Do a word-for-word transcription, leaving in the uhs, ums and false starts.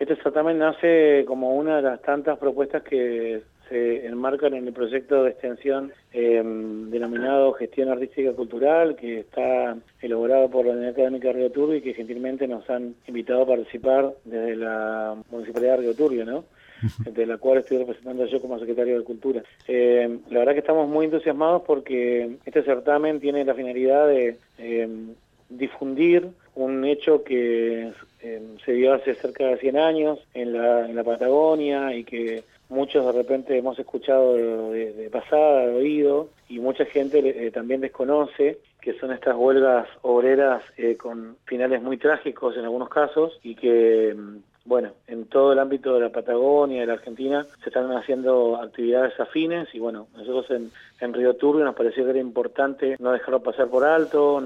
Este certamen nace como una de las tantas propuestas que se enmarcan en el proyecto de extensión eh, denominado Gestión Artística y Cultural, que está elaborado por la Unidad Académica de Río Turbio y que gentilmente nos han invitado a participar desde la Municipalidad de Río Turbio, ¿no? De la cual estoy representando yo como secretario de Cultura. Eh, la verdad que estamos muy entusiasmados porque este certamen tiene la finalidad de eh, difundir un hecho que eh, se dio hace cerca de cien años en la, en la Patagonia y que muchos de repente hemos escuchado de, de pasada, de oído, y mucha gente eh, también desconoce, que son estas huelgas obreras eh, con finales muy trágicos en algunos casos, y que, bueno, en todo el ámbito de la Patagonia, de la Argentina, se están haciendo actividades afines, y bueno, nosotros en, en Río Turbio nos pareció que era importante no dejarlo pasar por alto.